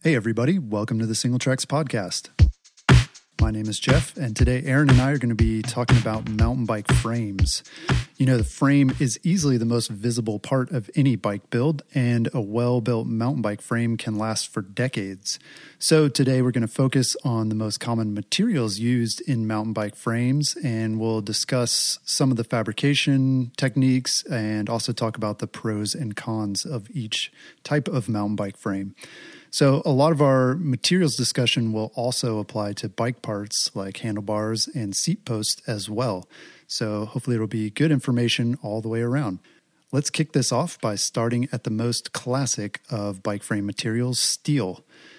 Hey everybody, welcome to the Single Tracks Podcast. My name is Jeff, and today Aaron and I are going to be talking about mountain bike frames. You know, the frame is easily the most visible part of any bike build, and a well-built mountain bike frame can last for decades. So today we're going to focus on the most common materials used in mountain bike frames, and we'll discuss some of the fabrication techniques and also talk about the pros and cons of each type of mountain bike frame. So a lot of our materials discussion will also apply to bike parts like handlebars and seat posts as well. So hopefully it'll be good information all the way around. Let's kick this off by starting at the most classic of bike frame materials, steel.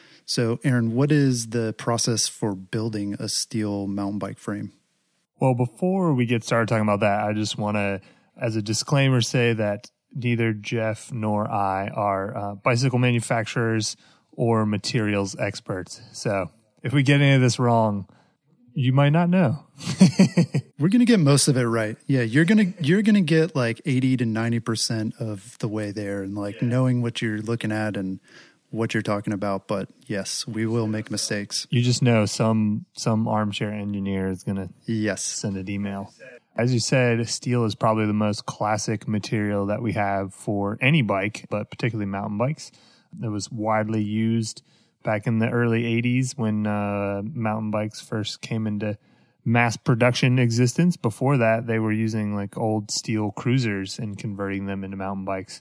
So Aaron, what is the process for building a steel mountain bike frame? Well, before we get started talking about that, I just want to, as a disclaimer, say that neither Jeff nor I are bicycle manufacturers or materials experts. So if we get any of this wrong, you might not know. We're going to get most of it right. Yeah, you're going to get like 80 to 90% of the way there and knowing what you're looking at and what you're talking about. But yes, we will make mistakes. You just know some armchair engineer is going to send an email. As you said, steel is probably the most classic material that we have for any bike, but particularly mountain bikes. It was widely used back in the early 80s when mountain bikes first came into mass production existence. Before that, they were using old steel cruisers and converting them into mountain bikes.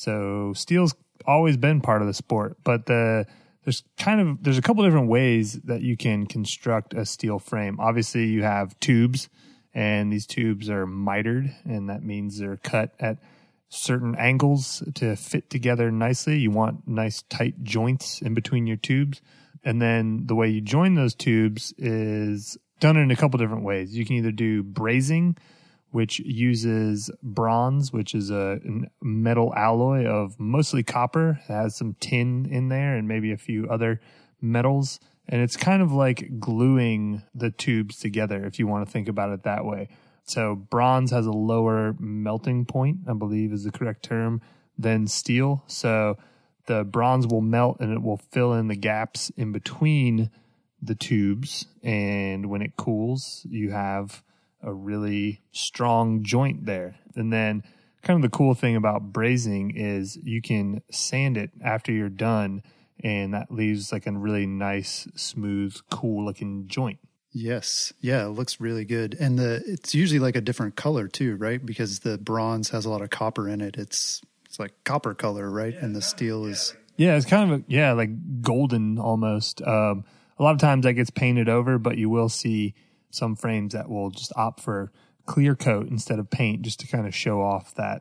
So steel's always been part of the sport, but there's a couple different ways that you can construct a steel frame. Obviously, you have tubes, and these tubes are mitered, and that means they're cut at certain angles to fit together nicely. You want nice tight joints in between your tubes. And then the way you join those tubes is done in a couple different ways. You can either do brazing, which uses bronze, which is a metal alloy of mostly copper. It has some tin in there and maybe a few other metals. And it's kind of like gluing the tubes together, if you want to think about it that way. So bronze has a lower melting point, I believe is the correct term, than steel. So the bronze will melt and it will fill in the gaps in between the tubes. And when it cools, you have a really strong joint there. And then kind of the cool thing about brazing is you can sand it after you're done, and that leaves a really nice, smooth, cool looking joint. Yes. Yeah, it looks really good. And it's usually a different color too, right? Because the bronze has a lot of copper in it. It's like copper color, right? And the steel is... Yeah, it's kind of like golden almost. A lot of times that gets painted over, but you will see some frames that will just opt for clear coat instead of paint just to kind of show off that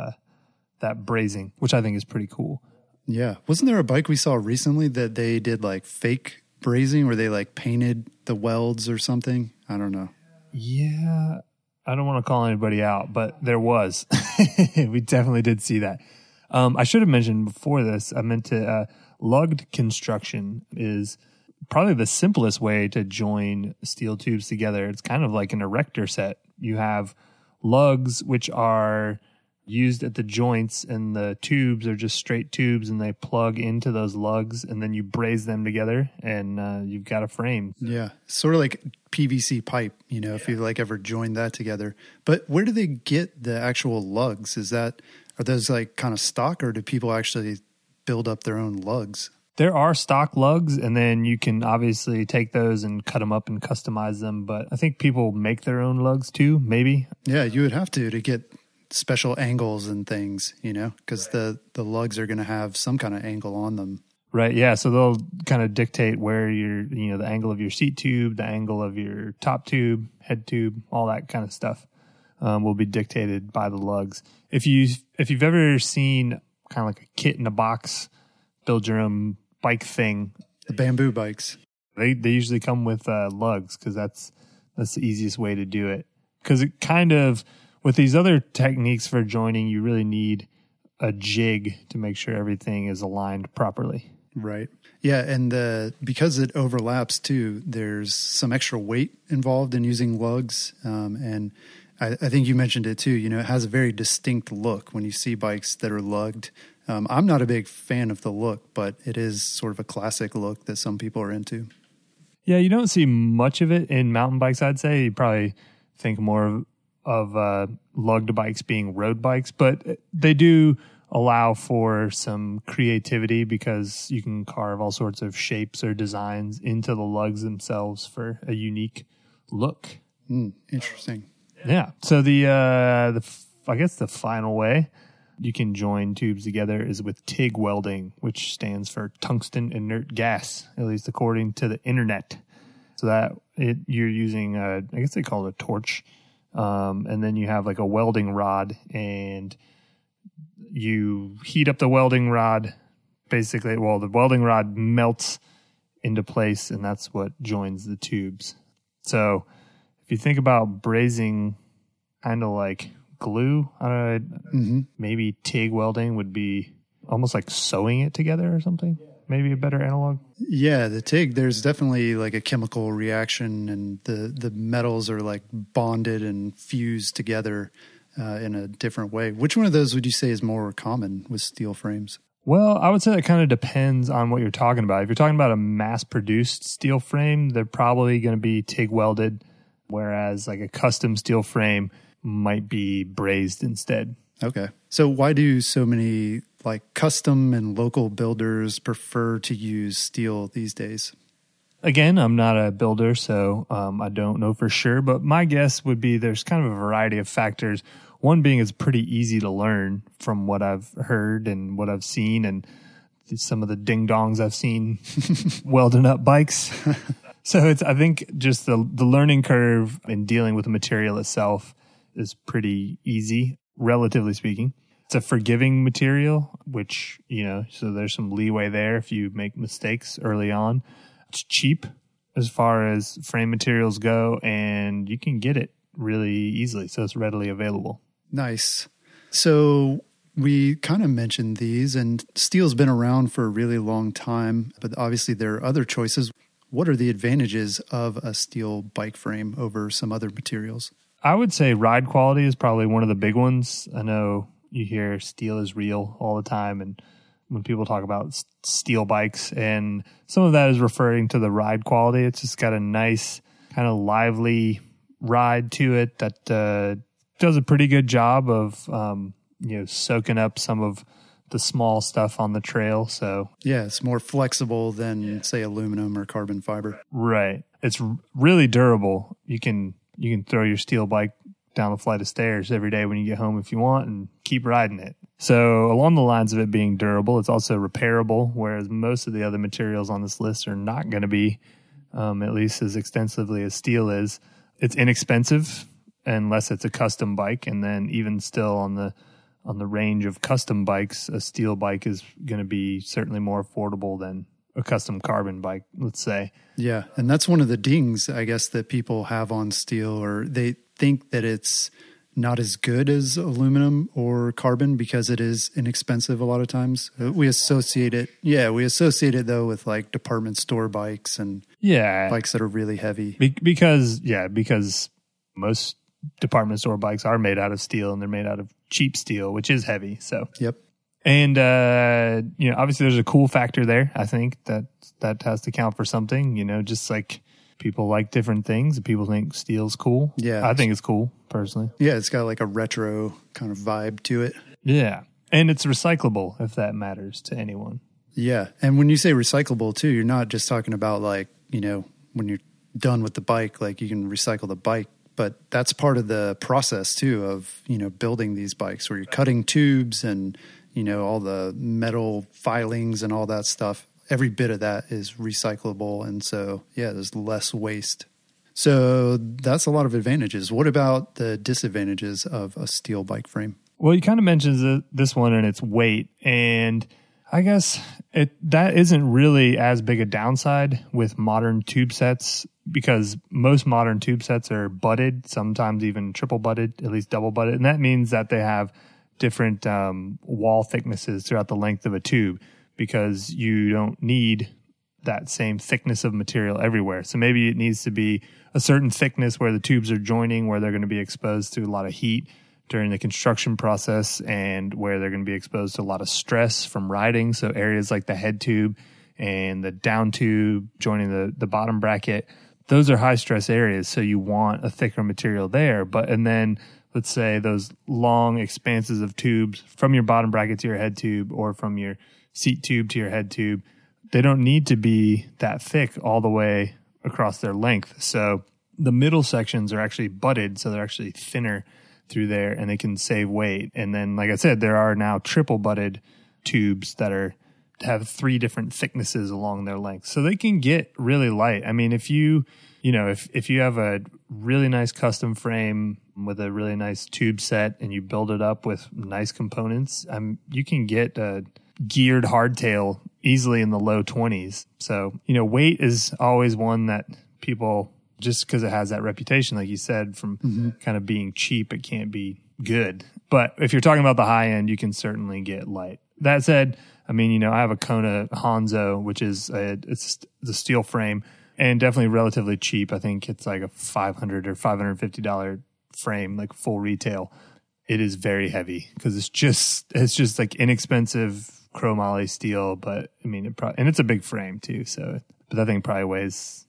brazing, which I think is pretty cool. Yeah. Wasn't there a bike we saw recently that they did fake brazing where they painted the welds or something? I don't know. Yeah, I don't want to call anybody out, but there was. We definitely did see that. I should have mentioned before this, I meant to, lugged construction is probably the simplest way to join steel tubes together. It's kind of like an erector set. You have lugs, which are used at the joints, and the tubes are just straight tubes, and they plug into those lugs, and then you braze them together, and you've got a frame. Yeah, sort of like PVC pipe, if you ever joined that together. But where do they get the actual lugs? Are those kind of stock, or do people actually build up their own lugs? There are stock lugs, and then you can obviously take those and cut them up and customize them, but I think people make their own lugs too, maybe. Yeah, you would have to get special angles and things, because the lugs are going to have some kind of angle on them. Right, yeah. So they'll kind of dictate where the angle of your seat tube, the angle of your top tube, head tube, all that kind of stuff will be dictated by the lugs. If you've ever seen kind of like a kit in a box, build your own bike thing. The bamboo bikes. They usually come with lugs because that's the easiest way to do it. Because it kind of... With these other techniques for joining, you really need a jig to make sure everything is aligned properly. Right. Yeah, and because it overlaps too, there's some extra weight involved in using lugs. And I think you mentioned it too. It has a very distinct look when you see bikes that are lugged. I'm not a big fan of the look, but it is sort of a classic look that some people are into. Yeah, you don't see much of it in mountain bikes, I'd say. You probably think more of lugged bikes being road bikes, but they do allow for some creativity because you can carve all sorts of shapes or designs into the lugs themselves for a unique look. Interesting. Yeah. So I guess the final way you can join tubes together is with TIG welding, which stands for tungsten inert gas, at least according to the internet. So that you're using, I guess they call it a torch. And then you have like a welding rod and you heat up the welding rod. Basically, well, the welding rod melts into place and that's what joins the tubes. So if you think about brazing kind of like glue, maybe TIG welding would be almost like sewing it together or something. Maybe a better analog. Yeah, the TIG, there's definitely like a chemical reaction and the metals are like bonded and fused together in a different way. Which one of those would you say is more common with steel frames? Well, I would say that kind of depends on what you're talking about. If you're talking about a mass-produced steel frame, they're probably going to be TIG welded, whereas like a custom steel frame might be brazed instead. Okay. So why do so many like custom and local builders prefer to use steel these days? Again, I'm not a builder, so I don't know for sure, but my guess would be there's kind of a variety of factors. One being it's pretty easy to learn from what I've heard and what I've seen and some of the ding-dongs I've seen welding up bikes. So I think just the learning curve in dealing with the material itself is pretty easy, relatively speaking. It's a forgiving material, which, so there's some leeway there if you make mistakes early on. It's cheap as far as frame materials go, and you can get it really easily, so it's readily available. Nice. So we kind of mentioned these, and steel's been around for a really long time, but obviously there are other choices. What are the advantages of a steel bike frame over some other materials? I would say ride quality is probably one of the big ones. I know you hear steel is real all the time, and when people talk about steel bikes, and some of that is referring to the ride quality. It's just got a nice kind of lively ride to it that does a pretty good job of soaking up some of the small stuff on the trail. So yeah, it's more flexible than say aluminum or carbon fiber. Right. It's really durable. You can throw your steel bike down a flight of stairs every day when you get home if you want and keep riding it. So along the lines of it being durable, it's also repairable, whereas most of the other materials on this list are not going to be, at least as extensively as steel is. It's inexpensive unless it's a custom bike. And then even still on the range of custom bikes, a steel bike is going to be certainly more affordable than a custom carbon bike, let's say. Yeah. And that's one of the dings, I guess, that people have on steel, or they think that it's not as good as aluminum or carbon because it is inexpensive a lot of times. We associate it though with like department store bikes and bikes that are really heavy. Because most department store bikes are made out of steel and they're made out of cheap steel, which is heavy. So, yep. And, obviously there's a cool factor there. I think that has to count for something, just like people like different things. People think steel's cool. Yeah. I think it's cool, personally. Yeah, it's got like a retro kind of vibe to it. Yeah. And it's recyclable, if that matters to anyone. Yeah. And when you say recyclable too, you're not just talking about like, when you're done with the bike, like you can recycle the bike, but that's part of the process too of, building these bikes where you're cutting tubes and, all the metal filings and all that stuff. Every bit of that is recyclable. And so, there's less waste. So that's a lot of advantages. What about the disadvantages of a steel bike frame? Well, you kind of mentioned this one and its weight. And I guess that isn't really as big a downside with modern tube sets, because most modern tube sets are butted, sometimes even triple butted, at least double butted. And that means that they have different wall thicknesses throughout the length of a tube, because you don't need that same thickness of material everywhere. So maybe it needs to be a certain thickness where the tubes are joining, where they're going to be exposed to a lot of heat during the construction process and where they're going to be exposed to a lot of stress from riding. So areas like the head tube and the down tube joining the bottom bracket, those are high stress areas. So you want a thicker material there. And then let's say those long expanses of tubes from your bottom bracket to your head tube or from your seat tube to your head tube, they don't need to be that thick all the way across their length. So the middle sections are actually butted, so they're actually thinner through there and they can save weight. And then, like I said, there are now triple butted tubes that have 3 different thicknesses along their length. So they can get really light. I mean, if you have a really nice custom frame with a really nice tube set and you build it up with nice components, you can get a geared hardtail easily in the low 20s. So, weight is always one that people, just because it has that reputation, like you said, from kind of being cheap, it can't be good. But if you're talking about the high end, you can certainly get light. That said, I have a Kona Hanzo, which is it's the steel frame and definitely relatively cheap. I think it's like a $500 or $550 frame, like full retail. It is very heavy because it's just like inexpensive chromoly steel, but and it's a big frame too. So, but that thing probably weighs,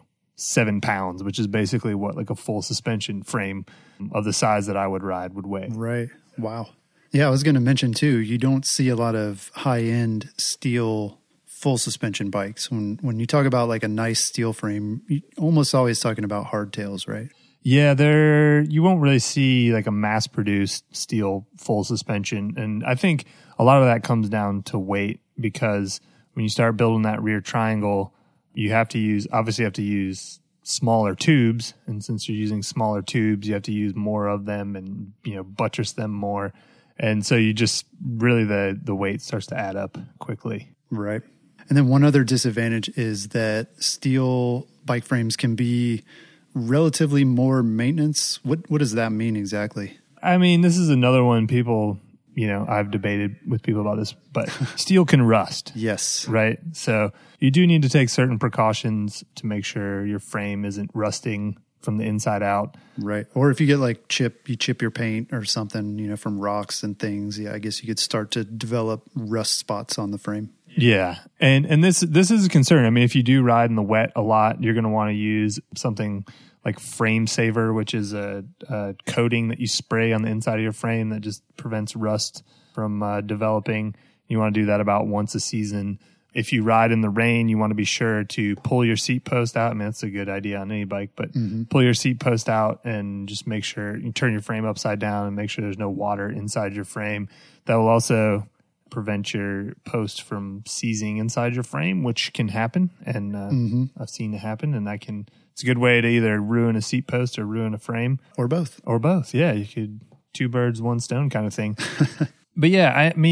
7 pounds, which is basically what like a full suspension frame of the size that I would ride would weigh. Right. Wow. Yeah, I was going to mention too, you don't see a lot of high-end steel full suspension bikes. When you talk about like a nice steel frame, you're almost always talking about hardtails, right? Yeah, you won't really see like a mass-produced steel full suspension. And I think a lot of that comes down to weight, because when you start building that rear triangle, you have to use smaller tubes. And since you're using smaller tubes, you have to use more of them and, buttress them more. And so you just really the weight starts to add up quickly. Right. And then one other disadvantage is that steel bike frames can be relatively more maintenance. What does that mean exactly? This is another one people, I've debated with people about this, but steel can rust. Yes. Right. So you do need to take certain precautions to make sure your frame isn't rusting from the inside out. Right. Or if you get like you chip your paint or something, from rocks and things. Yeah, I guess you could start to develop rust spots on the frame. Yeah. And this is a concern. If you do ride in the wet a lot, you're going to want to use something like Frame Saver, which is a coating that you spray on the inside of your frame that just prevents rust from developing. You want to do that about once a season. If you ride in the rain, you want to be sure to pull your seat post out. That's a good idea on any bike, but pull your seat post out and just make sure you turn your frame upside down and make sure there's no water inside your frame. That will also prevent your post from seizing inside your frame, which can happen. And I've seen it happen, and it's a good way to either ruin a seat post or ruin a frame. Or both. Or both. Yeah. You could 2 birds, 1 stone kind of thing. But yeah,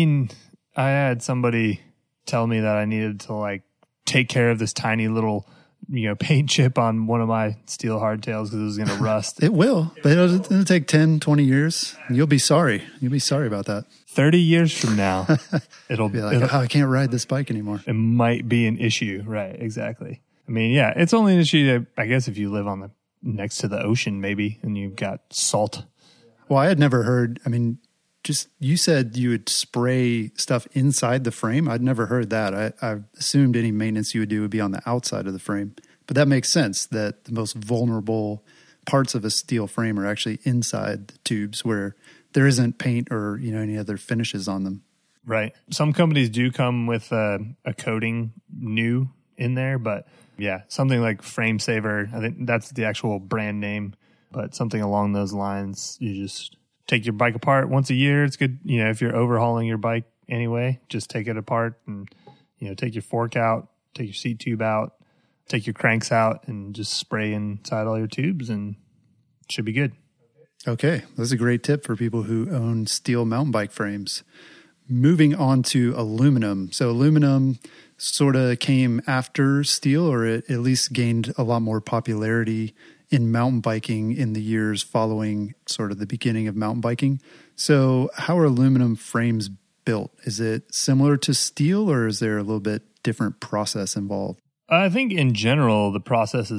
I had somebody tell me that I needed to like take care of this tiny little, paint chip on one of my steel hardtails because it was going to rust. It will, but it'll take 10, 20 years. You'll be sorry. You'll be sorry about that. 30 years from now, it'll be like, I can't ride this bike anymore. It might be an issue. Right. Exactly. Yeah, it's only an issue that I guess if you live next to the ocean maybe, and you've got salt. Well, I had never heard, you said you would spray stuff inside the frame. I'd never heard that. I assumed any maintenance you would do would be on the outside of the frame. But that makes sense that the most vulnerable parts of a steel frame are actually inside the tubes where there isn't paint or, any other finishes on them. Right. Some companies do come with a coating new in there, but yeah, something like Frame Saver, I think that's the actual brand name, but something along those lines, you just take your bike apart once a year. It's good, if you're overhauling your bike anyway, just take it apart and, take your fork out, take your seat tube out, take your cranks out, and just spray inside all your tubes, and it should be good. Okay, that's a great tip for people who own steel mountain bike frames. Moving on to aluminum. So aluminum sort of came after steel, or it at least gained a lot more popularity in mountain biking in the years following sort of the beginning of mountain biking. So how are aluminum frames built? Is it similar to steel, or is there a little bit different process involved? I think in general, the process is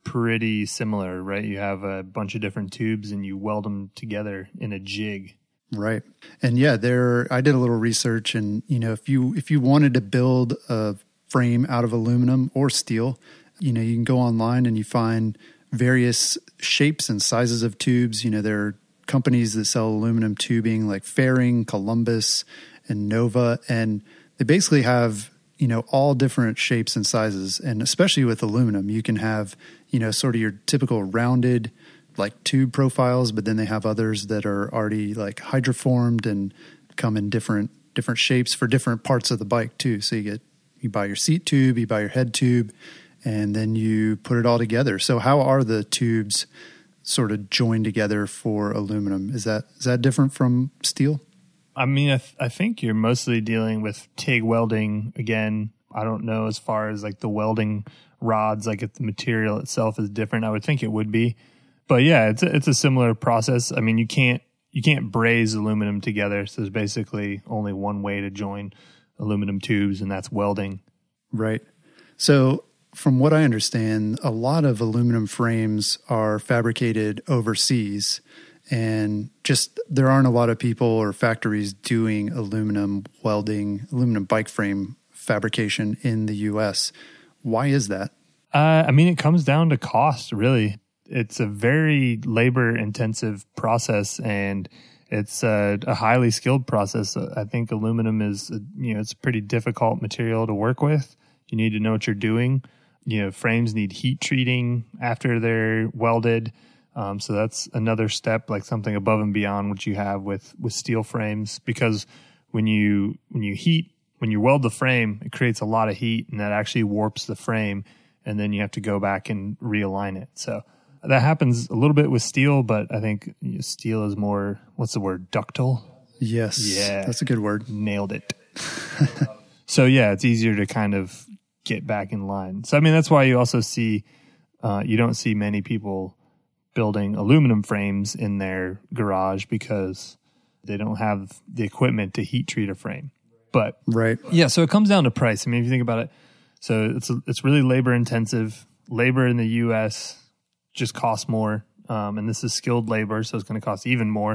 pretty similar, right? You have a bunch of different tubes and you weld them together in a jig. Right. And yeah, I did a little research, and if you wanted to build a frame out of aluminum or steel, you can go online and you find various shapes and sizes of tubes. There are companies that sell aluminum tubing like Fairing, Columbus, and Nova, and they basically have all different shapes and sizes. And especially with aluminum, you can have sort of your typical rounded like tube profiles, but then they have others that are already like hydroformed and come in different shapes for different parts of the bike too. So you buy your seat tube, you buy your head tube, and then you put it all together. So how are the tubes sort of joined together for aluminum? Is that different from steel? I mean, I think you're mostly dealing with TIG welding. Again, I don't know as far as like the welding rods, like if the material itself is different. I would think it would be. But yeah, it's a similar process. I mean, you can't braze aluminum together. So there's basically only one way to join aluminum tubes, and that's welding. Right. So from what I understand, a lot of aluminum frames are fabricated overseas, and just there aren't a lot of people or factories doing aluminum welding, aluminum bike frame fabrication in the U.S. Why is that? I mean, it comes down to cost, really. It's a very labor-intensive process, and it's a highly skilled process. I think aluminum is, it's a pretty difficult material to work with. You need to know what you're doing. Frames need heat treating after they're welded. So that's another step, like something above and beyond what you have with steel frames. Because when you weld the frame, it creates a lot of heat, and that actually warps the frame, and then you have to go back and realign it. So that happens a little bit with steel, but I think steel is more, what's the word, ductile? Yes. Yeah. That's a good word. Nailed it. So yeah, it's easier to kind of get back in line. So I mean, that's why you also see, you don't see many people building aluminum frames in their garage because they don't have the equipment to heat treat a frame. But right. Yeah, so it comes down to price. I mean, if you think about it, so it's really labor intensive. Labor in the U.S. just costs more, and this is skilled labor, so it's going to cost even more.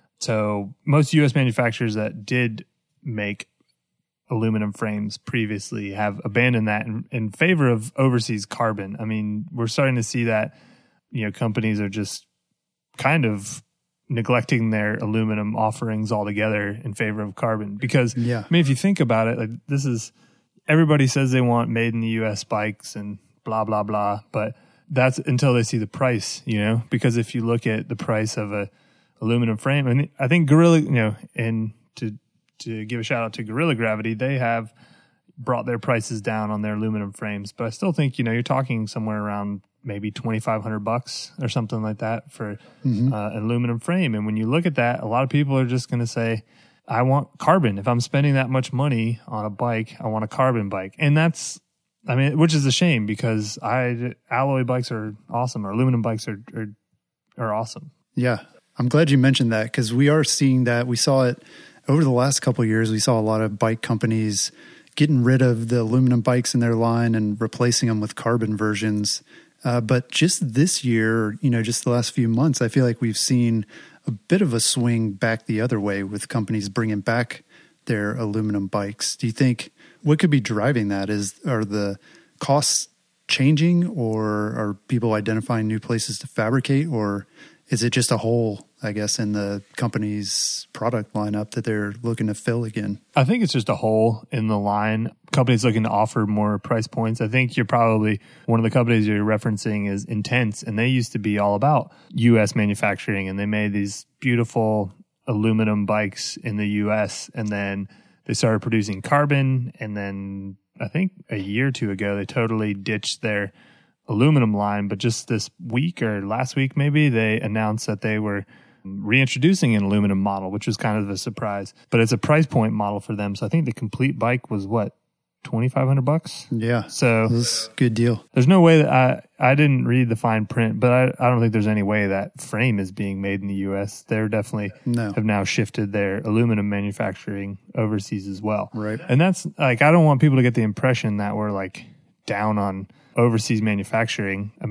So most U.S. manufacturers that did make aluminum frames previously have abandoned that in favor of overseas carbon. I mean, we're starting to see that, companies are just kind of neglecting their aluminum offerings altogether in favor of carbon. Because, yeah. I mean, if you think about it, like everybody says they want made in the U.S. bikes and blah, blah, blah, but that's until they see the price, because if you look at the price of a aluminum frame, and I think Gorilla, and to give a shout out to Gorilla Gravity, they have brought their prices down on their aluminum frames, but I still think, you're talking somewhere around maybe $2,500 or something like that for an aluminum frame. And when you look at that, a lot of people are just going to say, I want carbon. If I'm spending that much money on a bike, I want a carbon bike. And which is a shame because alloy bikes are awesome, or aluminum bikes are awesome. Yeah. I'm glad you mentioned that because we are seeing that. We saw it over the last couple of years. We saw a lot of bike companies getting rid of the aluminum bikes in their line and replacing them with carbon versions. But just this year, just the last few months, I feel like we've seen a bit of a swing back the other way with companies bringing back their aluminum bikes. Do you think what could be driving that? Are the costs changing, or are people identifying new places to fabricate, or is it just a hole, I guess, in the company's product lineup that they're looking to fill again? I think it's just a hole in the line. Companies looking to offer more price points. I think one of the companies you're referencing is Intense, and they used to be all about U.S. manufacturing, and they made these beautiful aluminum bikes in the U.S., and then they started producing carbon, and then I think a year or two ago, they totally ditched their aluminum line. But just this week or last week, maybe, they announced that they were reintroducing an aluminum model, which was kind of a surprise. But it's a price point model for them. So I think the complete bike was what, $2,500? Yeah. So this is a good deal. There's no way that I didn't read the fine print, but I don't think there's any way that frame is being made in the U.S. They're definitely have now shifted their aluminum manufacturing overseas as well. Right. And that's I don't want people to get the impression that we're down on overseas manufacturing. I mean,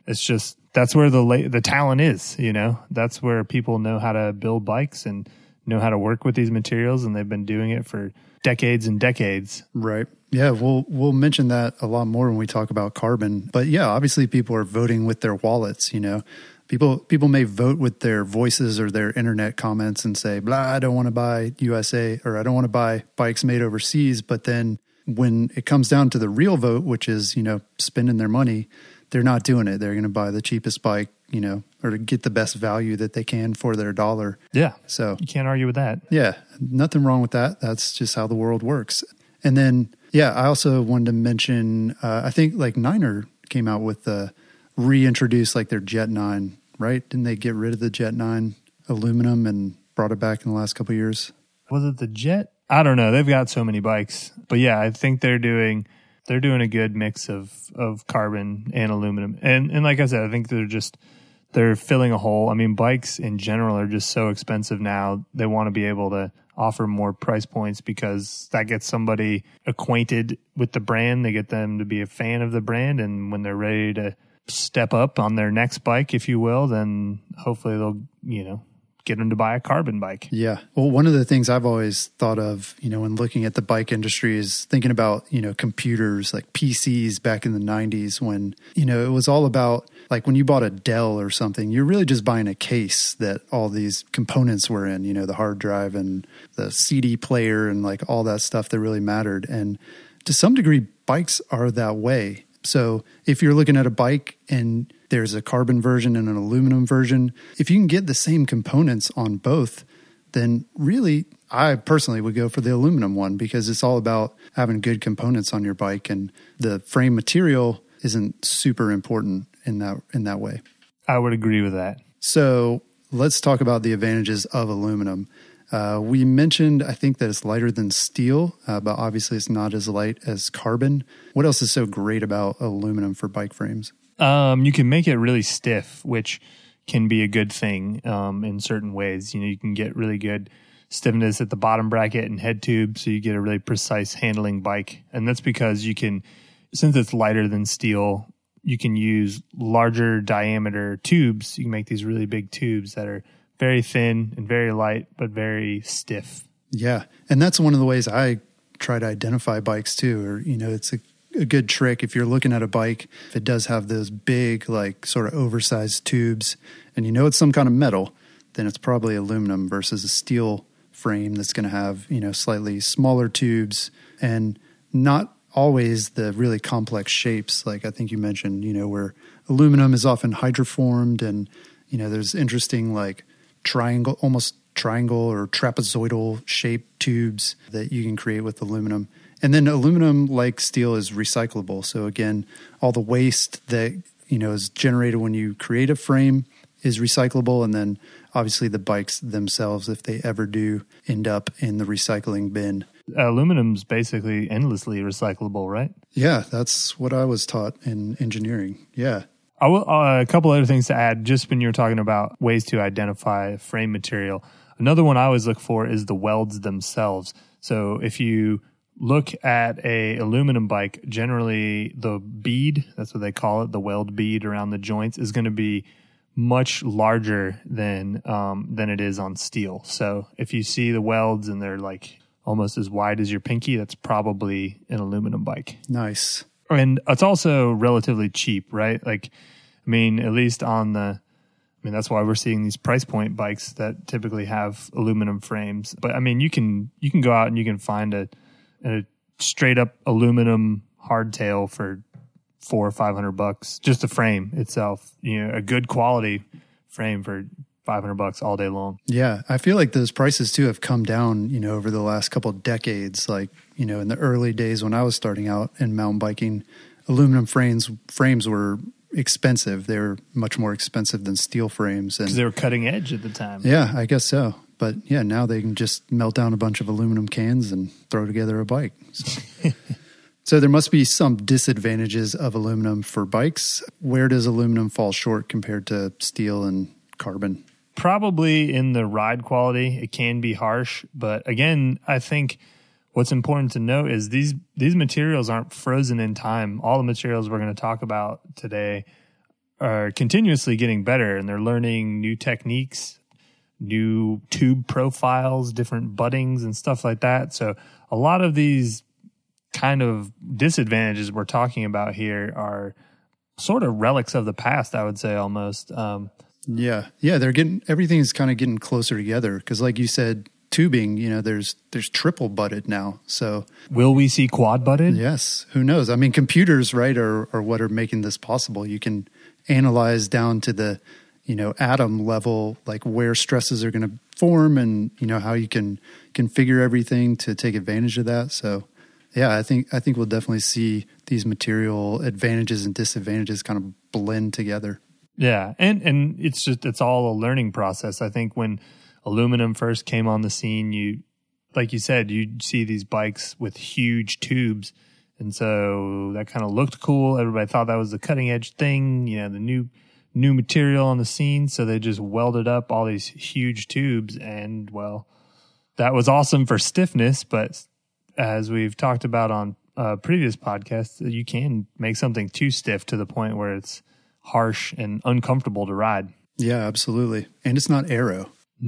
It's just, that's where the talent is, you know? That's where people know how to build bikes and know how to work with these materials, and they've been doing it for decades and decades. Right. Yeah, we'll mention that a lot more when we talk about carbon. But yeah, obviously people are voting with their wallets, you know. People may vote with their voices or their internet comments and say, blah, I don't want to buy USA, or I don't want to buy bikes made overseas. But then when it comes down to the real vote, which is, you know, spending their money, they're not doing it. They're going to buy the cheapest bike, you know, or to get the best value that they can for their dollar. Yeah. So you can't argue with that. Yeah. Nothing wrong with that. That's just how the world works. And then, yeah, I also wanted to mention, I think like Niner came out with reintroduced like their Jet 9, right? Didn't they get rid of the Jet 9 aluminum and brought it back in the last couple of years? Was it the Jet? I don't know. They've got so many bikes. But yeah, I think they're doing a good mix of carbon and aluminum. And like I said, I think they're filling a hole. I mean, bikes in general are just so expensive now. They want to be able to offer more price points because that gets somebody acquainted with the brand. They get them to be a fan of the brand. And when they're ready to step up on their next bike, if you will, then hopefully they'll, you know, get them to buy a carbon bike. Yeah. Well, one of the things I've always thought of, you know, when looking at the bike industry is thinking about, you know, computers like PCs back in the 90s when, you know, it was all about like when you bought a Dell or something, you're really just buying a case that all these components were in, you know, the hard drive and the CD player and like all that stuff that really mattered. And to some degree, bikes are that way. So if you're looking at a bike and there's a carbon version and an aluminum version, if you can get the same components on both, then really, I personally would go for the aluminum one because it's all about having good components on your bike, and the frame material isn't super important in that way. I would agree with that. So let's talk about the advantages of aluminum. We mentioned, I think, that it's lighter than steel, but obviously it's not as light as carbon. What else is so great about aluminum for bike frames? You can make it really stiff, which can be a good thing in certain ways. You know, you can get really good stiffness at the bottom bracket and head tube, so you get a really precise handling bike. And that's because you can, since it's lighter than steel, you can use larger diameter tubes. You can make these really big tubes that are very thin and very light, but very stiff. Yeah. And that's one of the ways I try to identify bikes too, or, you know, it's a good trick. If you're looking at a bike, if it does have those big, like sort of oversized tubes and you know it's some kind of metal, then it's probably aluminum versus a steel frame that's going to have, you know, slightly smaller tubes and not always the really complex shapes. Like I think you mentioned, you know, where aluminum is often hydroformed and, you know, there's interesting like almost triangle or trapezoidal shaped tubes that you can create with aluminum. And then aluminum, like steel, is recyclable. So again, all the waste that, you know, is generated when you create a frame is recyclable. And then obviously the bikes themselves, if they ever do end up in the recycling bin. Aluminum's basically endlessly recyclable, right? Yeah, that's what I was taught in engineering. Yeah. I will, a couple other things to add, just when you're talking about ways to identify frame material. Another one I always look for is the welds themselves. So if you look at a aluminum bike, generally the bead, that's what they call it, the weld bead around the joints, is going to be much larger than it is on steel. So if you see the welds and they're like almost as wide as your pinky, that's probably an aluminum bike. Nice. And it's also relatively cheap, right? Like, I mean, at least that's why we're seeing these price point bikes that typically have aluminum frames. But I mean, you can go out and you can find a straight up aluminum hardtail for $400 or $500, just a frame itself, you know, a good quality frame for $500 all day long. Yeah. I feel like those prices too have come down, you know, over the last couple of decades. Like, you know, in the early days when I was starting out in mountain biking, aluminum frames were expensive. They were much more expensive than steel frames. Because they were cutting edge at the time. Yeah, I guess so. But yeah, now they can just melt down a bunch of aluminum cans and throw together a bike. So there must be some disadvantages of aluminum for bikes. Where does aluminum fall short compared to steel and carbon? Probably in the ride quality. It can be harsh. But again, I think what's important to note is these materials aren't frozen in time. All the materials we're going to talk about today are continuously getting better, and they're learning new techniques, new tube profiles, different buttings and stuff like that. So a lot of these kind of disadvantages we're talking about here are sort of relics of the past, I would say, almost. Yeah, everything's kind of getting closer together because, like you said, tubing, there's triple butted now. So will we see quad butted? Yes, who knows? I mean, computers, right, are what are making this possible. You can analyze down to the atom level, like where stresses are going to form, and how you can configure everything to take advantage of that. So yeah, I think we'll definitely see these material advantages and disadvantages kind of blend together. Yeah, and it's all a learning process. I think when aluminum first came on the scene, like you said, you'd see these bikes with huge tubes, and so that kind of looked cool. Everybody thought that was the cutting edge thing, the new material on the scene. So they just welded up all these huge tubes, and well, that was awesome for stiffness. But as we've talked about on previous podcasts, you can make something too stiff to the point where it's harsh and uncomfortable to ride. Yeah, absolutely. And it's not aero.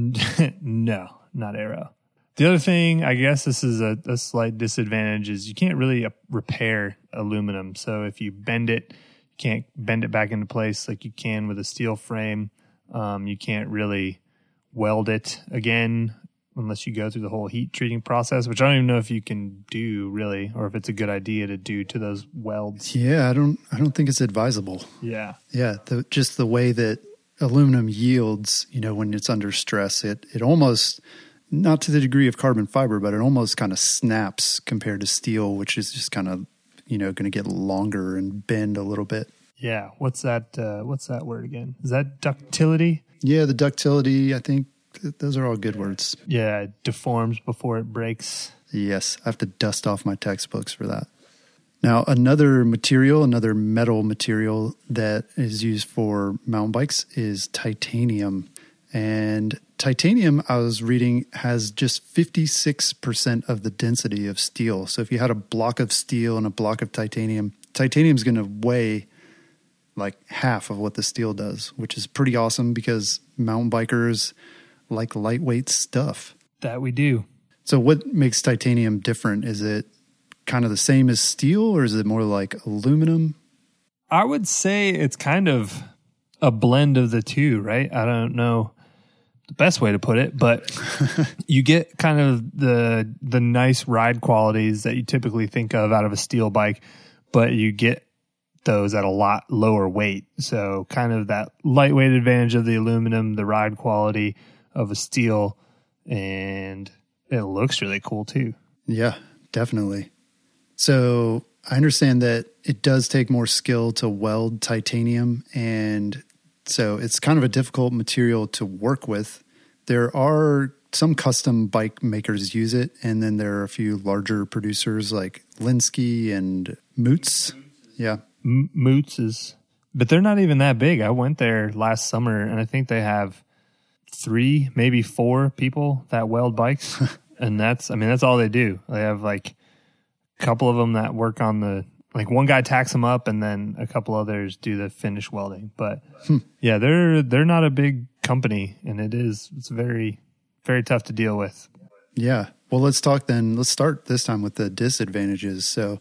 No, not aero. The other thing, I guess this is a slight disadvantage, is you can't really repair aluminum. So if you bend it, you can't bend it back into place like you can with a steel frame. You can't really weld it again unless you go through the whole heat treating process, which I don't even know if you can do really, or if it's a good idea to do to those welds. Yeah, I don't think it's advisable. Yeah. Yeah, just the way that aluminum yields, when it's under stress, it almost, not to the degree of carbon fiber, but it almost kind of snaps compared to steel, which is just kind of, going to get longer and bend a little bit. Yeah. What's that word again? Is that ductility? Yeah, the ductility, I think those are all good words. Yeah, it deforms before it breaks. Yes, I have to dust off my textbooks for that. Now, another metal material that is used for mountain bikes is titanium. And titanium, I was reading, has just 56% of the density of steel. So if you had a block of steel and a block of titanium is going to weigh like half of what the steel does, which is pretty awesome because mountain bikers like lightweight stuff. That we do. So what makes titanium different? Is it kind of the same as steel, or is it more like aluminum? I would say it's kind of a blend of the two, right? I don't know the best way to put it, but you get kind of the nice ride qualities that you typically think of out of a steel bike, but you get those at a lot lower weight. So kind of that lightweight advantage of the aluminum, the ride quality of a steel, and it looks really cool too. Yeah, definitely. So I understand that it does take more skill to weld titanium, and so it's kind of a difficult material to work with. There are some custom bike makers use it, and then there are a few larger producers like Linsky and Moots. Yeah. Moots is, but they're not even that big. I went there last summer, and I think they have 3, maybe 4 people that weld bikes. And that's all they do. They have like a couple of them that work on like one guy tacks them up, and then a couple others do the finish welding. But yeah, they're not a big company, and it's very, very tough to deal with. Yeah. Well, let's start this time with the disadvantages. So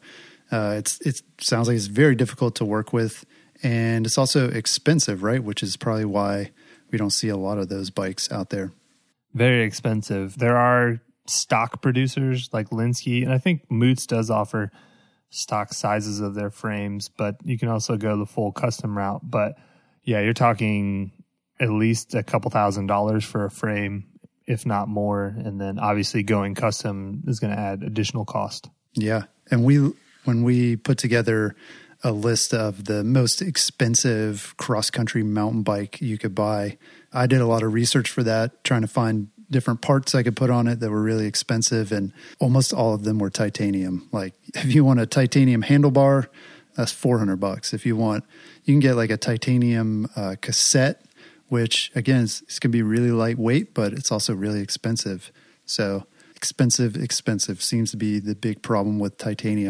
it sounds like it's very difficult to work with, and it's also expensive, right? Which is probably why we don't see a lot of those bikes out there. Very expensive. There are stock producers like Linsky, and I think Moots does offer stock sizes of their frames, but you can also go the full custom route. But yeah, you're talking at least a couple $1,000s for a frame, if not more. And then obviously going custom is going to add additional cost. Yeah. And when we put together a list of the most expensive cross-country mountain bike you could buy, I did a lot of research for that, trying to find different parts I could put on it that were really expensive, and almost all of them were titanium. Like if you want a titanium handlebar, that's $400. If you can get like a titanium cassette, which again is going to be really lightweight, but it's also really expensive. So expensive seems to be the big problem with titanium.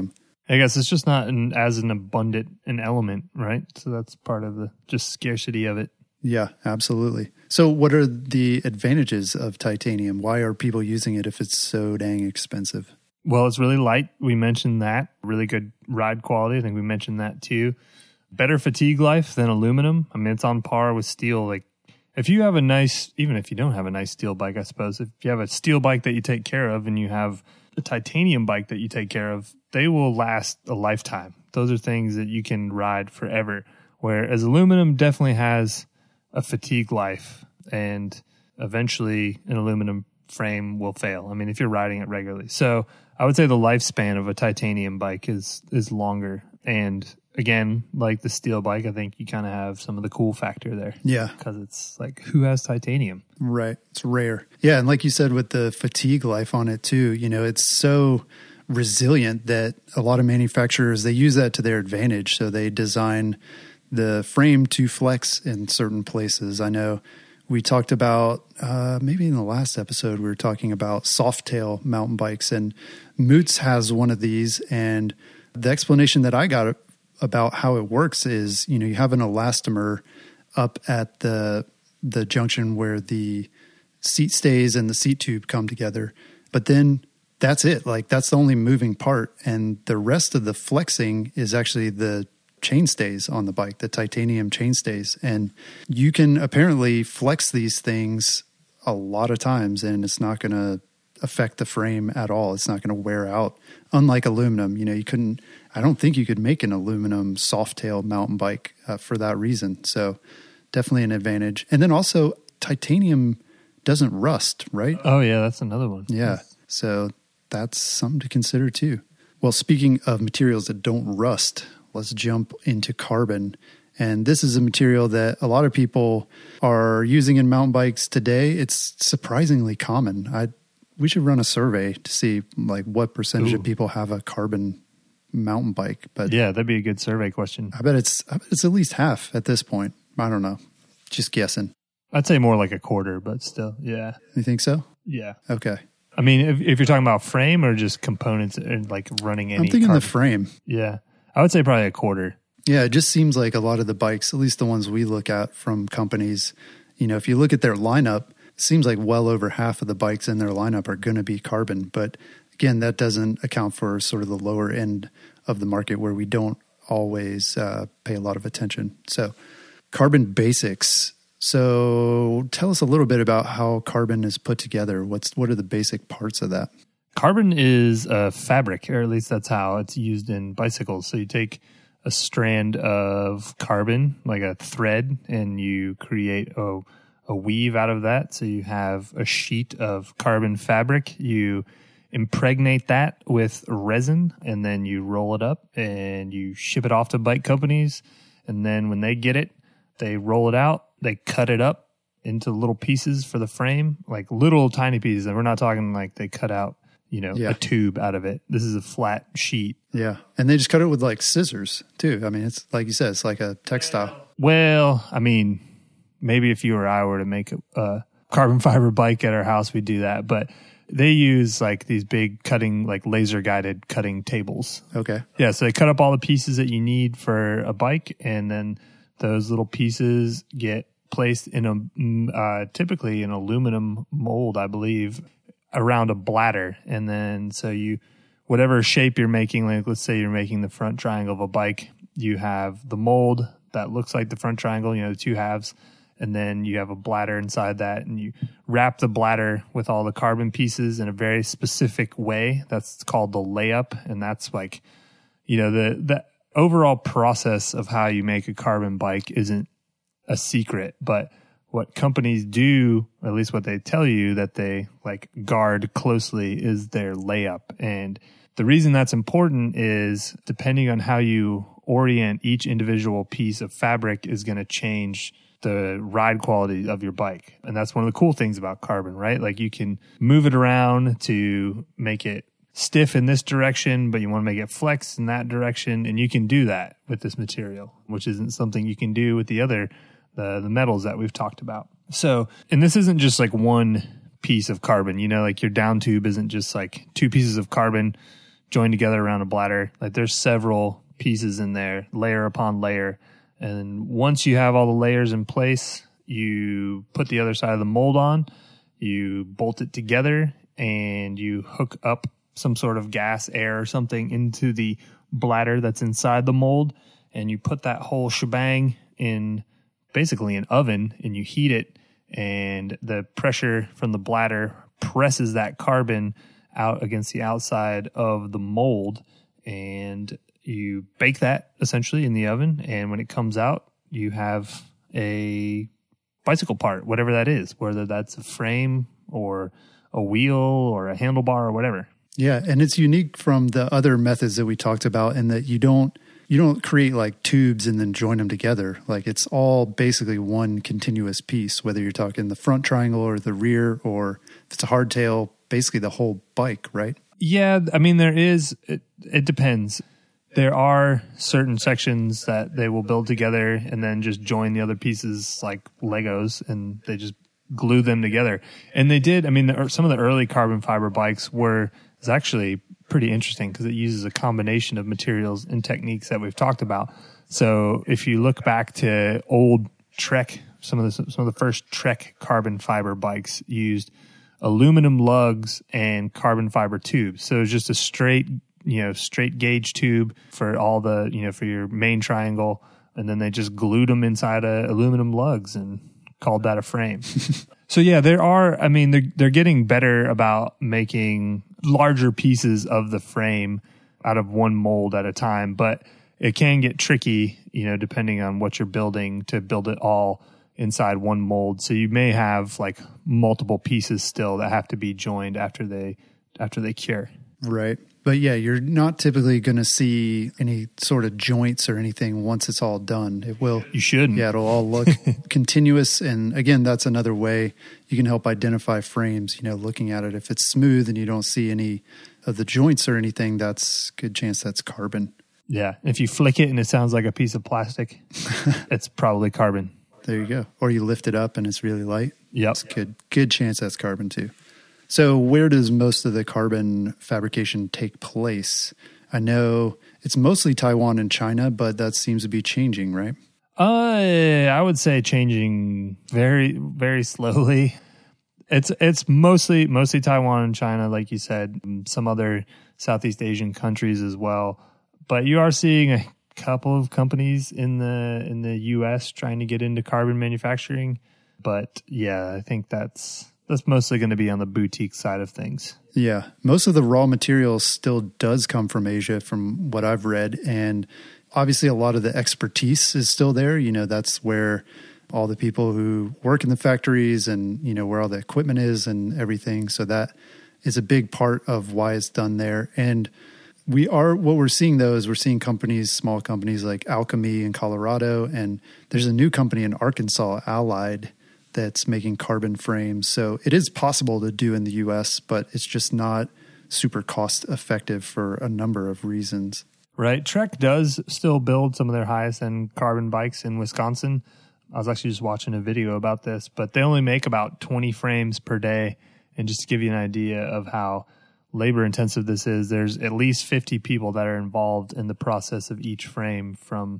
I guess it's just not as an abundant an element, right? So that's part of the just scarcity of it. Yeah, absolutely. So what are the advantages of titanium? Why are people using it if it's so dang expensive? Well, it's really light. We mentioned that. Really good ride quality. I think we mentioned that too. Better fatigue life than aluminum. I mean, it's on par with steel. Like, if you have a nice, even if you don't have a nice steel bike, I suppose, if you have a steel bike that you take care of and you have a titanium bike that you take care of, they will last a lifetime. Those are things that you can ride forever. Whereas aluminum definitely has a fatigue life, and eventually an aluminum frame will fail. I mean, if you're riding it regularly. So I would say the lifespan of a titanium bike is longer. And again, like the steel bike, I think you kind of have some of the cool factor there. Yeah. Because it's like, who has titanium? Right. It's rare. Yeah. And like you said, with the fatigue life on it too, you know, it's so resilient that a lot of manufacturers, they use that to their advantage. So they design the frame to flex in certain places. I know we talked about, maybe in the last episode, we were talking about Softail mountain bikes, and Moots has one of these. And the explanation that I got about how it works is, you know, you have an elastomer up at the junction where the seat stays and the seat tube come together. But then that's it. Like, that's the only moving part. And the rest of the flexing is actually the chainstays on the bike, the titanium chainstays. And you can apparently flex these things a lot of times and it's not going to affect the frame at all. It's not going to wear out. Unlike aluminum, you know, I don't think you could make an aluminum Softail mountain bike for that reason. So definitely an advantage. And then also titanium doesn't rust, right? Oh yeah, that's another one. Yeah. So that's something to consider too. Well, speaking of materials that don't rust, let's jump into carbon. And this is a material that a lot of people are using in mountain bikes today. It's surprisingly common. We should run a survey to see like what percentage of people have a carbon mountain bike. But yeah, that'd be a good survey question. I bet it's at least half at this point. I don't know. Just guessing. I'd say more like a quarter, but still, yeah. You think so? Yeah. Okay. I mean, if you're talking about frame or just components and like running any I'm thinking carbon. the frame. Yeah. I would say probably a quarter. Yeah, it just seems like a lot of the bikes, at least the ones we look at from companies, you know, if you look at their lineup, it seems like well over half of the bikes in their lineup are going to be carbon. But again, that doesn't account for sort of the lower end of the market where we don't always pay a lot of attention. So carbon basics. So tell us a little bit about how carbon is put together. What are the basic parts of that? Carbon is a fabric, or at least that's how it's used in bicycles. So you take a strand of carbon, like a thread, and you create a weave out of that. So you have a sheet of carbon fabric. You impregnate that with resin, and then you roll it up and you ship it off to bike companies. And then when they get it, they roll it out, they cut it up into little pieces for the frame, like little tiny pieces. And we're not talking like they cut out, you know, a tube out of it. This is a flat sheet. Yeah. And they just cut it with like scissors too. I mean, it's like you said, it's like a textile. Well, I mean, maybe if you or I were to make a carbon fiber bike at our house, we'd do that. But they use like these big cutting, like laser guided cutting tables. Okay. Yeah. So they cut up all the pieces that you need for a bike. And then those little pieces get placed in typically an aluminum mold, I believe, around a bladder. And then so whatever shape you're making, like let's say you're making the front triangle of a bike, you have the mold that looks like the front triangle, you know, the two halves, and then you have a bladder inside that, and you wrap the bladder with all the carbon pieces in a very specific way. That's called the layup. And that's like, you know, the overall process of how you make a carbon bike isn't a secret, but what companies do, at least what they tell you that they like guard closely, is their layup. And the reason that's important is depending on how you orient each individual piece of fabric is going to change the ride quality of your bike. And that's one of the cool things about carbon, right? Like you can move it around to make it stiff in this direction, but you want to make it flex in that direction. And you can do that with this material, which isn't something you can do with the metals that we've talked about. So, and this isn't just like one piece of carbon, you know, like your down tube isn't just like two pieces of carbon joined together around a bladder. Like there's several pieces in there, layer upon layer. And once you have all the layers in place, you put the other side of the mold on, you bolt it together, and you hook up some sort of gas, air, or something into the bladder that's inside the mold. And you put that whole shebang in basically an oven, and you heat it, and the pressure from the bladder presses that carbon out against the outside of the mold, and you bake that essentially in the oven. And when it comes out, you have a bicycle part, whatever that is, whether that's a frame or a wheel or a handlebar or whatever. Yeah, and it's unique from the other methods that we talked about in that you don't create like tubes and then join them together. Like it's all basically one continuous piece, whether you're talking the front triangle or the rear, or if it's a hardtail, basically the whole bike, right? Yeah, I mean, it depends. There are certain sections that they will build together and then just join the other pieces like Legos, and they just glue them together. And they did, I mean, some of the early carbon fiber bikes is actually pretty interesting because it uses a combination of materials and techniques that we've talked about. So if you look back to old Trek, some of the first Trek carbon fiber bikes used aluminum lugs and carbon fiber tubes. So it's just a straight gauge tube for all the, for your main triangle. And then they just glued them inside aluminum lugs and called that a frame. So yeah, they're getting better about making larger pieces of the frame out of one mold at a time, but it can get tricky, depending on what you're building, to build it all inside one mold. So you may have like multiple pieces still that have to be joined after they cure. Right. But yeah, you're not typically going to see any sort of joints or anything once it's all done. It will. You shouldn't. Yeah, it'll all look continuous. And again, that's another way you can help identify frames, looking at it. If it's smooth and you don't see any of the joints or anything, that's a good chance that's carbon. Yeah. If you flick it and it sounds like a piece of plastic, it's probably carbon. There you go. Or you lift it up and it's really light. Yep. It's a good chance that's carbon too. So where does most of the carbon fabrication take place? I know it's mostly Taiwan and China, but that seems to be changing, right? I would say changing very, very slowly. It's mostly Taiwan and China, like you said, some other Southeast Asian countries as well. But you are seeing a couple of companies in the US trying to get into carbon manufacturing. But yeah, I think that's mostly going to be on the boutique side of things. Yeah. Most of the raw material still does come from Asia from what I've read. And obviously a lot of the expertise is still there. That's where all the people who work in the factories and, where all the equipment is and everything. So that is a big part of why it's done there. And what we're seeing though is we're seeing small companies like Alchemy in Colorado. And there's a new company in Arkansas, Allied, that's making carbon frames. So it is possible to do in the US, but it's just not super cost effective for a number of reasons. Right. Trek does still build some of their highest end carbon bikes in Wisconsin. I was actually just watching a video about this, but they only make about 20 frames per day. And just to give you an idea of how labor intensive this is, there's at least 50 people that are involved in the process of each frame from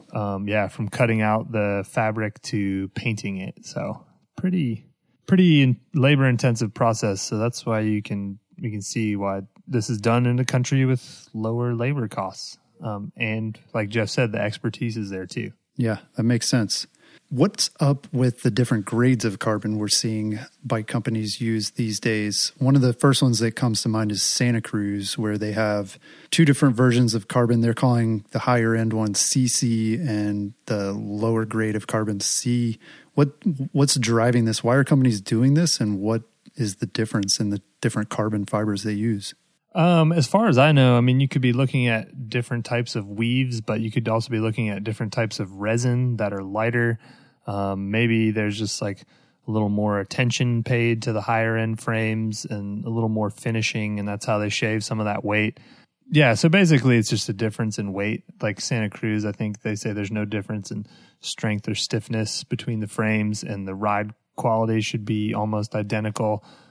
from cutting out the fabric to painting it. So pretty labor intensive process. So that's why you can see why this is done in a country with lower labor costs. And like Jeff said, the expertise is there too. Yeah, that makes sense. What's up with the different grades of carbon we're seeing bike companies use these days? One of the first ones that comes to mind is Santa Cruz, where they have two different versions of carbon. They're calling the higher end one CC and the lower grade of carbon C. What's driving this? Why are companies doing this? And what is the difference in the different carbon fibers they use? As far as I know, you could be looking at different types of weaves, but you could also be looking at different types of resin that are lighter. Maybe there's just like a little more attention paid to the higher end frames and a little more finishing, and that's how they shave some of that weight. Yeah, so basically it's just a difference in weight. Like Santa Cruz, I think they say there's no difference in strength or stiffness between the frames, and the ride quality should be almost identical.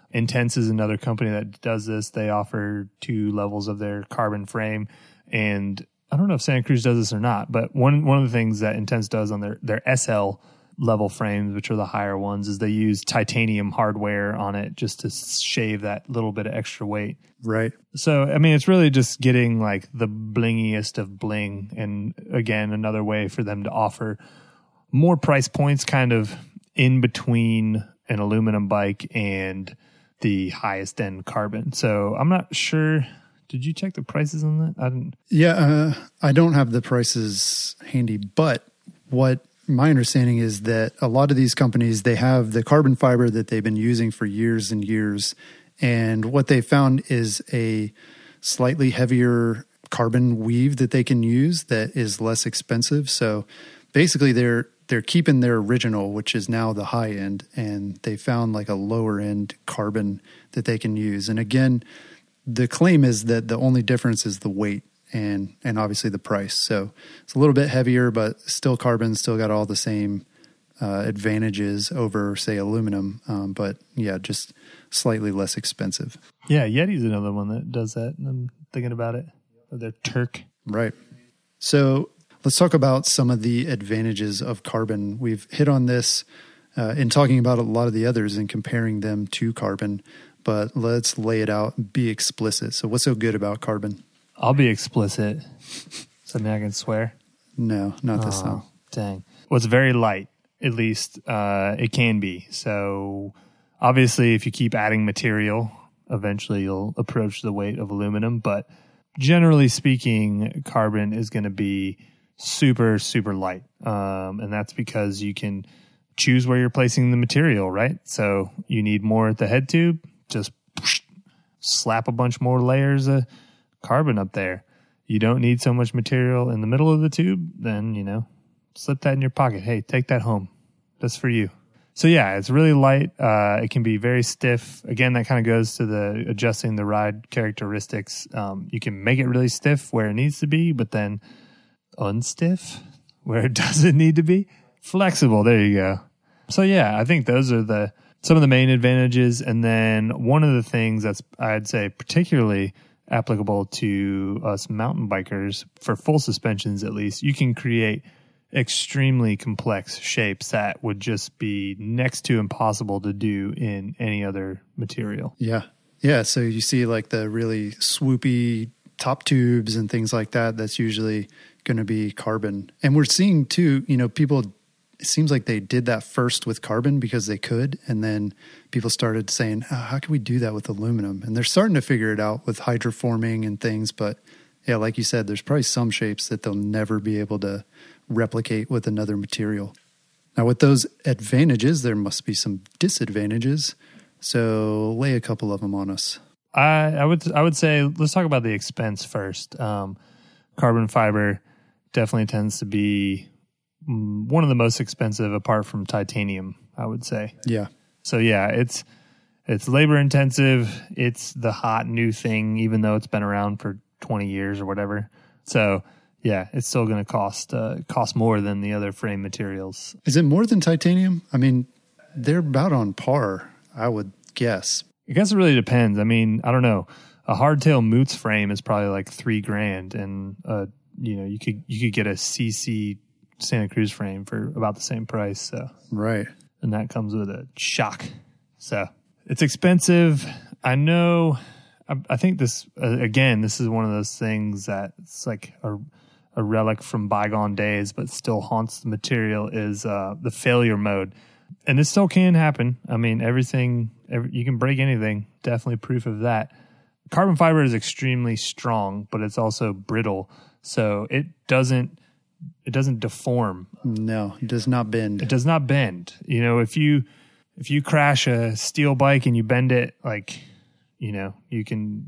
Intense is another company that does this. They offer 2 levels of their carbon frame. And I don't know if Santa Cruz does this or not, but one of the things that Intense does on their SL level frames, which are the higher ones, is they use titanium hardware on it just to shave that little bit of extra weight. Right. So, I mean, it's really just getting like the blingiest of bling. And again, another way for them to offer more price points kind of in between an aluminum bike and the highest end carbon. So I'm not sure. Did you check the prices on that? I didn't. Yeah, I don't have the prices handy, but what my understanding is that a lot of these companies, they have the carbon fiber that they've been using for years and years. And what they found is a slightly heavier carbon weave that they can use that is less expensive. So basically they're keeping their original, which is now the high end, and they found like a lower end carbon that they can use. And again, the claim is that the only difference is the weight and obviously the price. So it's a little bit heavier, but still carbon, still got all the same advantages over, say, aluminum. But yeah, just slightly less expensive. Yeah, Yeti's another one that does that. I'm thinking about it. They're Turk. Right. So let's talk about some of the advantages of carbon. We've hit on this in talking about a lot of the others and comparing them to carbon, but let's lay it out and be explicit. So what's so good about carbon? I'll be explicit. Something I can swear? No, not this time. Dang. Well, it's very light. At least it can be. So obviously, if you keep adding material, eventually you'll approach the weight of aluminum. But generally speaking, carbon is going to be super, super light. And that's because you can choose where you're placing the material, right? So you need more at the head tube, just slap a bunch more layers of carbon up there. You don't need so much material in the middle of the tube, then, slip that in your pocket. Hey, take that home. That's for you. So yeah, it's really light. It can be very stiff. Again, that kind of goes to the adjusting the ride characteristics. You can make it really stiff where it needs to be, but then unstiff where it doesn't need to be. Flexible. There you go. So yeah, I think those are some of the main advantages. And then one of the things that's, I'd say, particularly applicable to us mountain bikers, for full suspensions at least, you can create extremely complex shapes that would just be next to impossible to do in any other material. Yeah. Yeah. So you see like the really swoopy top tubes and things like that. That's usually going to be carbon. And we're seeing too, people, it seems like they did that first with carbon because they could. And then people started saying, how can we do that with aluminum? And they're starting to figure it out with hydroforming and things. But yeah, like you said, there's probably some shapes that they'll never be able to replicate with another material. Now, with those advantages, there must be some disadvantages. So lay a couple of them on us. I would say, let's talk about the expense first. Carbon fiber definitely tends to be one of the most expensive apart from titanium, I would say. Yeah. So yeah, it's labor intensive. It's the hot new thing, even though it's been around for 20 years or whatever. So yeah, it's still going to cost more than the other frame materials. Is it more than titanium? I mean, they're about on par, I would guess. I guess it really depends. I mean, I don't know. A hardtail Moots frame is probably like $3,000, and you could get a CC Santa Cruz frame for about the same price. So right, and that comes with a shock. So it's expensive. I know. I think this again. This is one of those things that it's like a relic from bygone days, but still haunts the material. Is the failure mode, and this still can happen. I mean, you can break anything. Definitely proof of that. Carbon fiber is extremely strong, but it's also brittle, so it doesn't deform. No, it does not bend. It does not bend. If you crash a steel bike and you bend it, like, you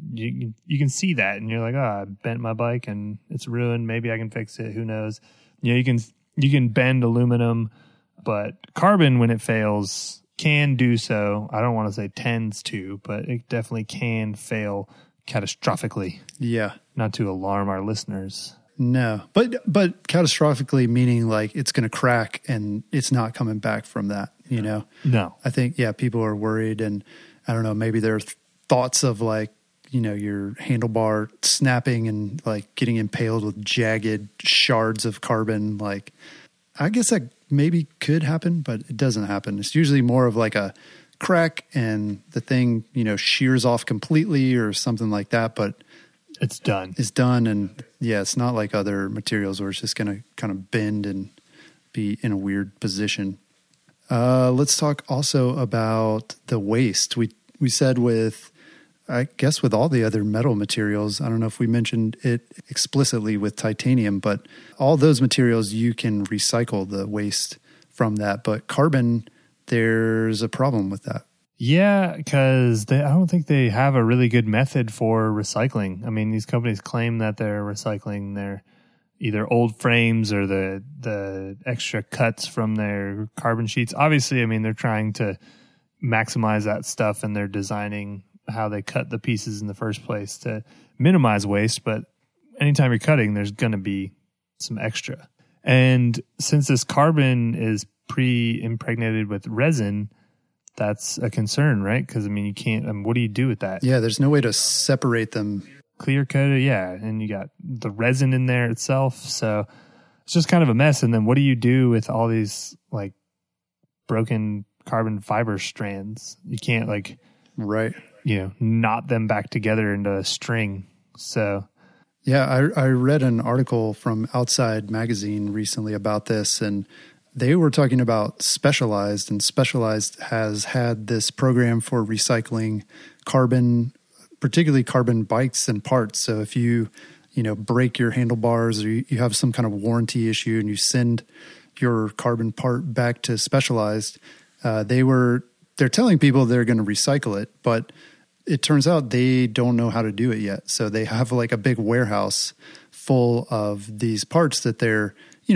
can see that and you're like, I bent my bike and it's ruined. Maybe I can fix it. Who knows? You can bend aluminum, but carbon, when it fails, can do so. I don't want to say tends to, but it definitely can fail catastrophically. Yeah. Not to alarm our listeners. No, but catastrophically meaning like it's going to crack and it's not coming back from that, No. I think, people are worried. And I don't know, maybe there are thoughts of like, your handlebar snapping and like getting impaled with jagged shards of carbon. Like, I guess that maybe could happen, but it doesn't happen. It's usually more of like a crack and the thing, shears off completely or something like that, but it's done. It's done. And yeah, it's not like other materials where it's just going to kind of bend and be in a weird position. Let's talk also about the waste. We said I guess with all the other metal materials, I don't know if we mentioned it explicitly with titanium, but all those materials you can recycle the waste from that. But carbon, there's a problem with that. Yeah, because I don't think they have a really good method for recycling. I mean, these companies claim that they're recycling their either old frames or the extra cuts from their carbon sheets. Obviously, I mean, they're trying to maximize that stuff and they're designing how they cut the pieces in the first place to minimize waste. But anytime you're cutting, there's going to be some extra. And since this carbon is pre-impregnated with resin, that's a concern, right? Because, I mean, you can't, what do you do with that? Yeah, there's no way to separate them. Clear cut it, yeah. And you got the resin in there itself. So it's just kind of a mess. And then what do you do with all these, like, broken carbon fiber strands? You can't, like, right, knot them back together into a string. So, yeah, I read an article from Outside Magazine recently about this, and they were talking about Specialized, and Specialized has had this program for recycling carbon, particularly carbon bikes and parts. So if you break your handlebars or you have some kind of warranty issue and you send your carbon part back to Specialized, they're telling people they're going to recycle it, but it turns out they don't know how to do it yet. So they have like a big warehouse full of these parts that they're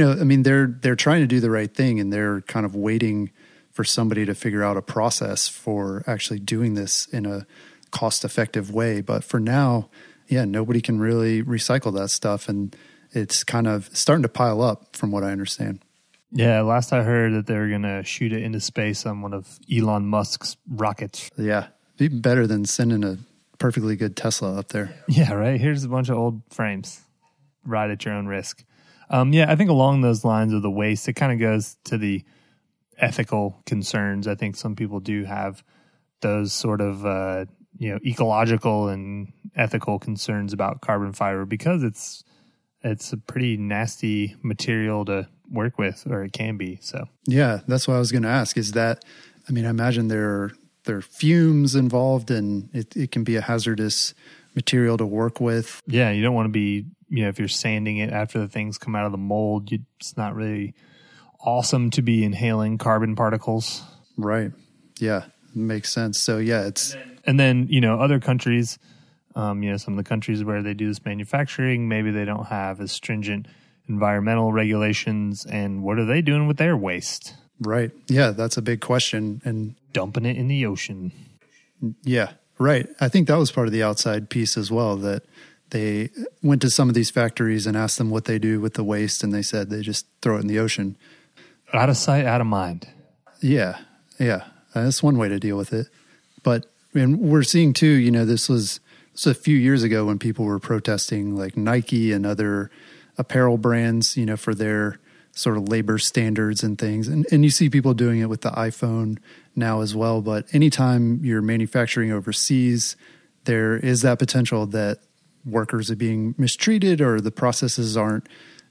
trying to do the right thing, and they're kind of waiting for somebody to figure out a process for actually doing this in a cost-effective way. But for now, yeah, nobody can really recycle that stuff, and it's kind of starting to pile up from what I understand. Yeah, last I heard that they were going to shoot it into space on one of Elon Musk's rockets. Yeah, be better than sending a perfectly good Tesla up there. Yeah, right. Here's a bunch of old frames. Ride at your own risk. Yeah, I think along those lines of the waste, it kind of goes to the ethical concerns. I think some people do have those sort of ecological and ethical concerns about carbon fiber because it's a pretty nasty material to work with, or it can be. So yeah, that's what I was going to ask. Is that, I mean, I imagine there are fumes involved, and it can be a hazardous material to work with. Yeah, you don't want to be, if you're sanding it after the things come out of the mold, it's not really awesome to be inhaling carbon particles. Right. Yeah, makes sense. So yeah, and then other countries, some of the countries where they do this manufacturing, maybe they don't have as stringent environmental regulations, and what are they doing with their waste? Right. Yeah, that's a big question. And dumping it in the ocean. Yeah, right. I think that was part of the Outside piece as well, that they went to some of these factories and asked them what they do with the waste, and they said they just throw it in the ocean. Out of sight, out of mind. Yeah. That's one way to deal with it. But we're seeing too, this was a few years ago when people were protesting like Nike and other apparel brands, for their sort of labor standards and things. And you see people doing it with the iPhone now as well. But anytime you're manufacturing overseas, there is that potential that workers are being mistreated, or the processes aren't,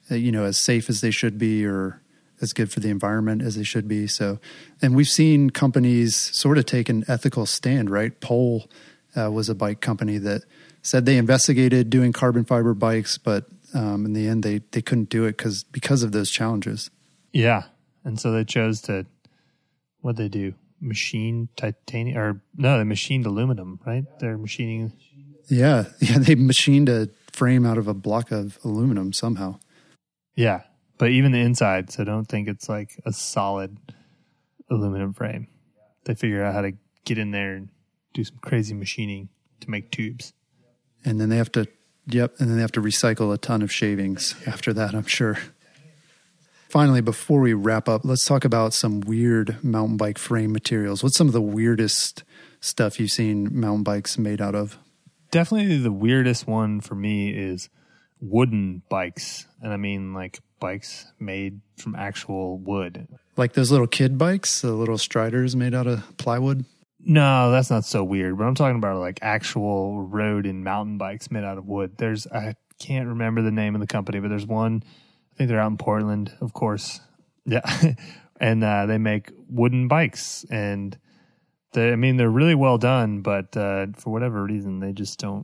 as safe as they should be, or as good for the environment as they should be. So, and we've seen companies sort of take an ethical stand, right? Pole was a bike company that said they investigated doing carbon fiber bikes, but in the end, they couldn't do it because of those challenges. Yeah. And so they chose to, what'd they do? Machine titanium, or no, they machined aluminum, right? They're machining. Yeah. They machined a frame out of a block of aluminum somehow. Yeah. But even the inside, so don't think it's like a solid aluminum frame. They figure out how to get in there and do some crazy machining to make tubes. And then they have to recycle a ton of shavings after that, I'm sure. Finally, before we wrap up, let's talk about some weird mountain bike frame materials. What's some of the weirdest stuff you've seen mountain bikes made out of? Definitely the weirdest one for me is wooden bikes. And I mean like bikes made from actual wood. Like those little kid bikes, the little striders made out of plywood? No, that's not so weird. But I'm talking about like actual road and mountain bikes made out of wood. I can't remember the name of the company, but there's one. I think they're out in Portland, of course. Yeah. And they make wooden bikes. And they're really well done, but for whatever reason, they just don't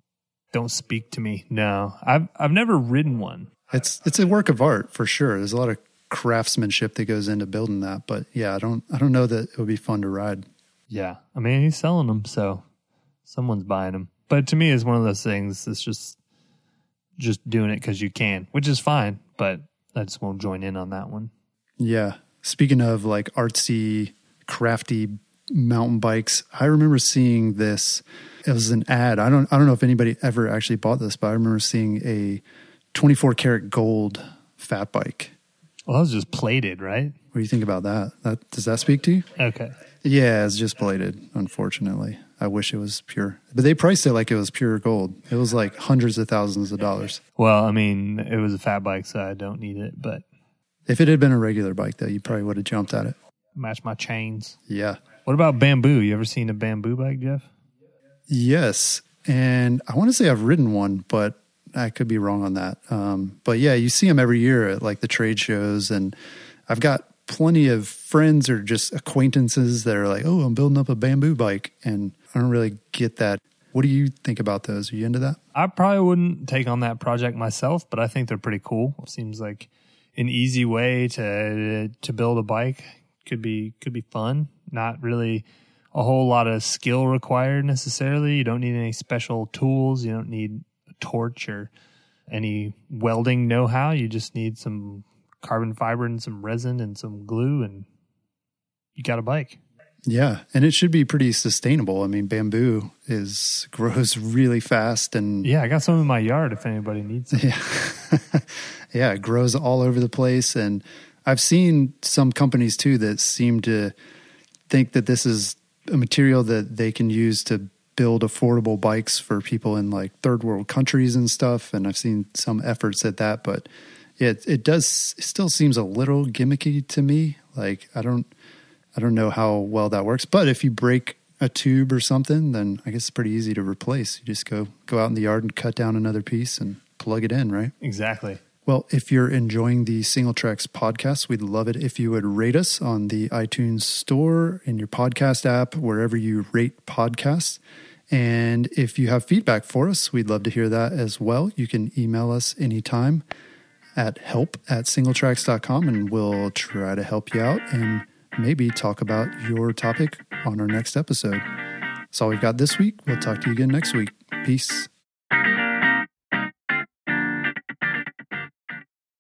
speak to me. No, I've never ridden one. It's a work of art for sure. There's a lot of craftsmanship that goes into building that. But yeah, I don't know that it would be fun to ride. Yeah. I mean, he's selling them, so someone's buying them. But to me, it's one of those things that's just doing it because you can, which is fine. But I just won't join in on that one. Yeah. Speaking of like artsy, crafty mountain bikes, I remember seeing this. It was an ad. I don't know if anybody ever actually bought this, but I remember seeing a 24 karat gold fat bike. Well, that was just plated, right? What do you think about that? Does that speak to you? Okay. Yeah, it's just plated, unfortunately. I wish it was pure. But they priced it like it was pure gold. It was like hundreds of thousands of dollars. Well, I mean, it was a fat bike, so I don't need it. But if it had been a regular bike, though, you probably would have jumped at it. Match my chains. Yeah. What about bamboo? You ever seen a bamboo bike, Jeff? Yes. And I want to say I've ridden one, but I could be wrong on that. But yeah, you see them every year at like the trade shows. And I've got plenty of friends or just acquaintances that are like, oh, I'm building up a bamboo bike. And I don't really get that. What do you think about those? Are you into that? I probably wouldn't take on that project myself, but I think they're pretty cool. It seems like an easy way to build a bike. Could be fun. Not really a whole lot of skill required necessarily. You don't need any special tools. You don't need a torch or any welding know-how. You just need some carbon fiber and some resin and some glue, and you got a bike. Yeah, and it should be pretty sustainable. I mean, bamboo grows really fast, and yeah, I got some in my yard if anybody needs it. Yeah, yeah, it grows all over the place, and I've seen some companies too that seem to think that this is a material that they can use to build affordable bikes for people in like third world countries and stuff. And I've seen some efforts at that, but it still seems a little gimmicky to me. Like I don't know how well that works, but if you break a tube or something, then I guess it's pretty easy to replace. You just go out in the yard and cut down another piece and plug it in, right? Exactly. Well, if you're enjoying the Single Tracks podcast, we'd love it if you would rate us on the iTunes store, in your podcast app, wherever you rate podcasts. And if you have feedback for us, we'd love to hear that as well. You can email us anytime at help@singletracks.com, and we'll try to help you out and maybe talk about your topic on our next episode. That's all we've got this week. We'll talk to you again next week. Peace.